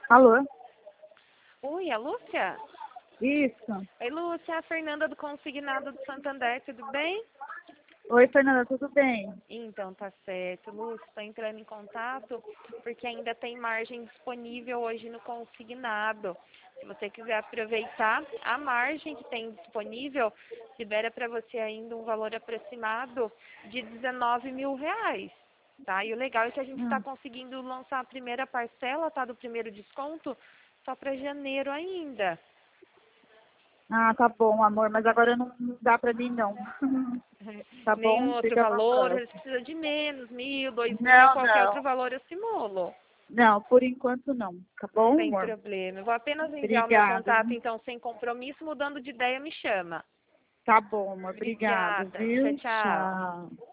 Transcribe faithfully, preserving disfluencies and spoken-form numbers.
Alô? Oi, a Lúcia? Isso. Oi, Lúcia, a Fernanda do Consignado do Santander, tudo bem? Oi, Fernanda, tudo bem? Então, tá certo. Lúcia, estou entrando em contato porque ainda tem margem disponível hoje no Consignado. Se você quiser aproveitar a margem que tem disponível, libera para você ainda um valor aproximado de dezenove mil reais. Tá? E o legal é que a gente está Hum. conseguindo lançar a primeira parcela, tá, do primeiro desconto só para janeiro ainda. Ah, tá bom, amor, mas agora não não dá pra mim, não. Tá Nenhum bom? outro Fica pra valor, eles próxima. precisam de menos, mil, dois mil, Não, qualquer outro não. valor eu simulo. Não, por enquanto não. Tá bom, Sem amor? problema. Eu vou apenas enviar o meu Obrigada. contato, então, sem compromisso, mudando de ideia, me chama. Tá bom, amor. Obrigado, Obrigada. Tchau, viu? tchau. Tchau.